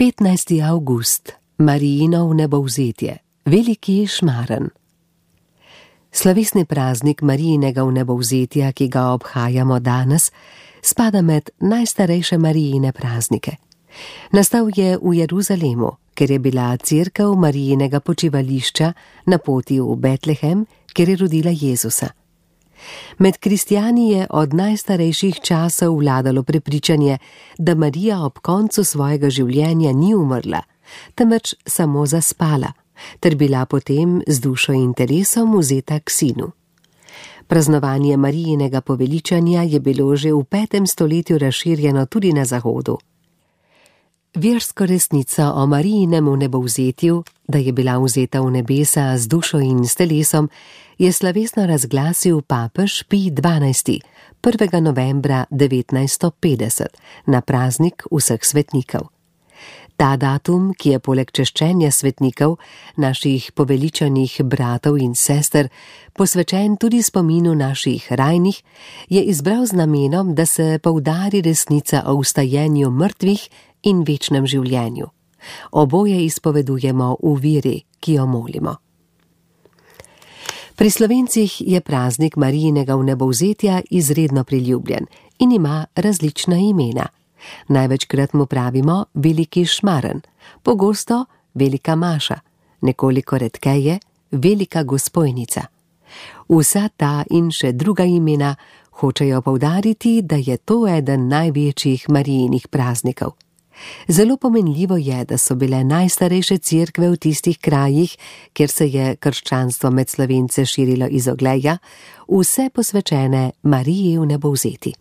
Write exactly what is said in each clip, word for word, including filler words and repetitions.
petnajsti avgust, Marijino vnebovzetje, veliki šmaren. Slovesni praznik Marijinega vnebovzetja, ki ga obhajamo danes, spada med najstarejše Marijine praznike. Nastal je v Jeruzalemu, ker je bila cerkev Marijinega počivališča na poti v Betlehem, kjer je rodila Jezusa. Med kristjani je od najstarejših časov vladalo prepričanje, da Marija ob koncu svojega življenja ni umrla, temveč samo zaspala, ter bila potem z dušo in telesom vzeta k sinu. Praznovanje Marijinega poveličanja je bilo že v petem stoletju razširjeno tudi na Zahodu. Versko resnico o Marijinem vnebovzetju, da je bila vzeta v nebesa z dušo in s telesom, je slovesno razglasil papež Pij dvanajsti prvega novembra devetnajststo petdeset na praznik vseh svetnikov. Ta datum, ki je poleg češčenja svetnikov, naših poveličanih bratov in sester, posvečen tudi spominu naših rajnih, je izbral z namenom, da se poudari resnica o vstajenju mrtvih in večnem življenju. Oboje izpovedujemo v veri, ki jo molimo. Pri Slovencih je praznik Marijinega vnebovzetja izredno priljubljen in ima različna imena. Največkrat mu pravimo veliki šmaren, pogosto velika maša, nekoliko redkeje velika Gospojnica. Vsa ta in še druga imena hočejo poudariti, da je to eden največjih Marijinih praznikov. Zelo pomenljivo je, da so bile najstarejše cerkve v tistih krajih, kjer se je krščanstvo med Slovence širilo iz Ogleja, vse posvečene Mariji vnebovzeti.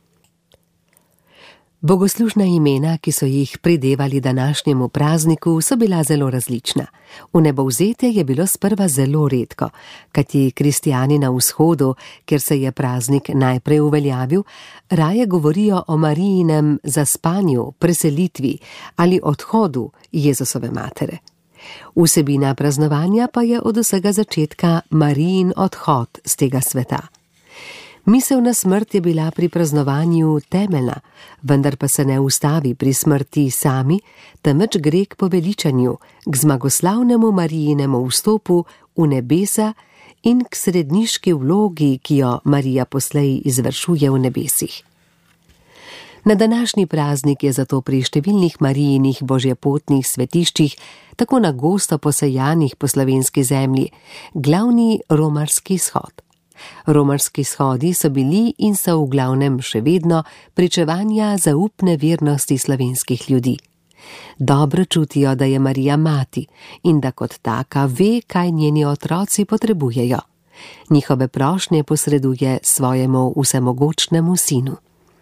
Bogoslužna imena, ki so jih pridevali današnjemu prazniku, so bila zelo različna. Vnebovzetje je bilo sprva zelo redko, kajti kristjani na vzhodu, kjer se je praznik najprej uveljavil, raje govorijo o Marijinem zaspanju, preselitvi ali odhodu Jezusove matere. Vsebina praznovanja pa je od vsega začetka Marijin odhod z tega sveta. Misel na smrt je bila pri praznovanju temeljna, vendar pa se ne ustavi pri smrti sami, temveč gre k poveličanju, k zmagoslavnemu Marijinemu vstopu v nebesa in k sredniški vlogi, ki jo Marija poslej izvršuje v nebesih. Na današnji praznik je zato pri številnih Marijinih božjepotnih svetiščih, tako na gosto posejanih po slovenski zemlji, glavni romarski shod. Romarski shodi so bili in so v glavnem še vedno pričevanja zaupne vernosti slovenskih ljudi. Dobro čutijo, da je Marija mati in da kot taka ve, kaj njeni otroci potrebujejo. Njihove prošnje posreduje svojemu vsemogočnemu sinu.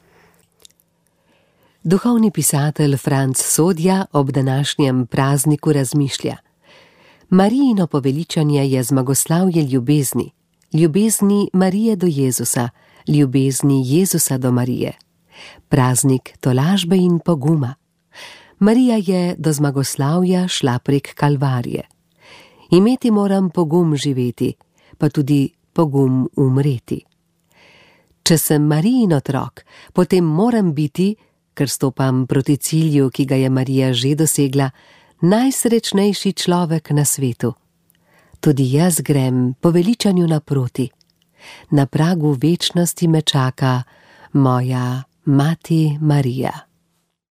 Duhovni pisatelj Franc Sodja ob današnjem prazniku razmišlja: Marijino poveličanje je zmagoslavje ljubezni, ljubezni Marije do Jezusa, ljubezni Jezusa do Marije. Praznik tolažbe in poguma. Marija je do zmagoslavja šla prek Kalvarije. Imeti moram pogum živeti, pa tudi pogum umreti. Če sem Marijin otrok, potem moram biti, ker stopam proti cilju, ki ga je Marija že dosegla, najsrečnejši človek na svetu. Tudi jaz grem poveličanju naproti. Na pragu večnosti me čaka moja mati Marija.